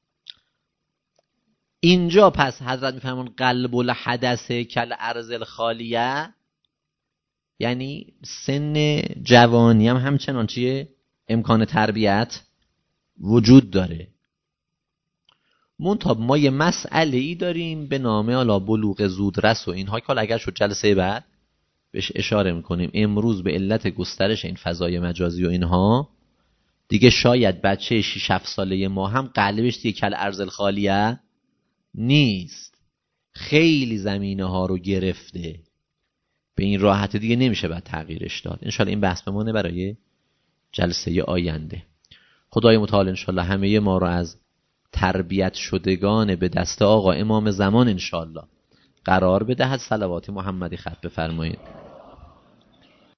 اینجا پس حضرت میفرمون قلب الحدث کل ارض الخالیه، یعنی سن جوانی هم همچنان چیه؟ امکان تربیت وجود داره. منتها ما یه مسئله ای داریم به نام حالا بلوغ زودرس و اینها که حالا اگر شد جلسه بعد بهش اشاره میکنیم. امروز به علت گسترش این فضای مجازی و اینها دیگه شاید بچه 6-7 ساله ما هم قلبش دیگه کل ارض الخالیه نیست، خیلی زمینه ها رو گرفته، به این راحت دیگه نمیشه بعد تغییرش داد. انشالله این بحث بمونه برای جلسه آینده. خدای متعال انشالله همه ما رو از تربیت شدگان به دست آقا امام زمان انشالله قرار بدهد. صلوات محمدی ختم بفرمایید.